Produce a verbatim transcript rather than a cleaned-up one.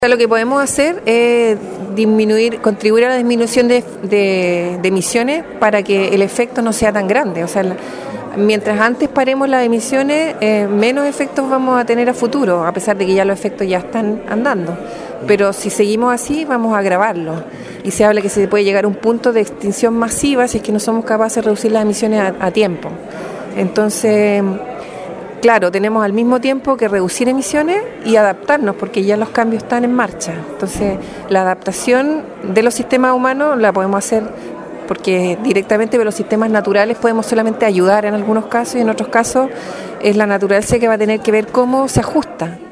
Lo que podemos hacer es disminuir, contribuir a la disminución de, de, de emisiones para que el efecto no sea tan grande. O sea, la, mientras antes paremos las emisiones, eh, menos efectos vamos a tener a futuro, a pesar de que ya los efectos ya están andando. Pero si seguimos así, vamos a agravarlo. Y se habla que se puede llegar a un punto de extinción masiva si es que no somos capaces de reducir las emisiones a, a tiempo. Entonces, claro, tenemos al mismo tiempo que reducir emisiones y adaptarnos, porque ya los cambios están en marcha. Entonces, la adaptación de los sistemas humanos la podemos hacer porque directamente de los sistemas naturales podemos solamente ayudar en algunos casos y en otros casos es la naturaleza que va a tener que ver cómo se ajusta.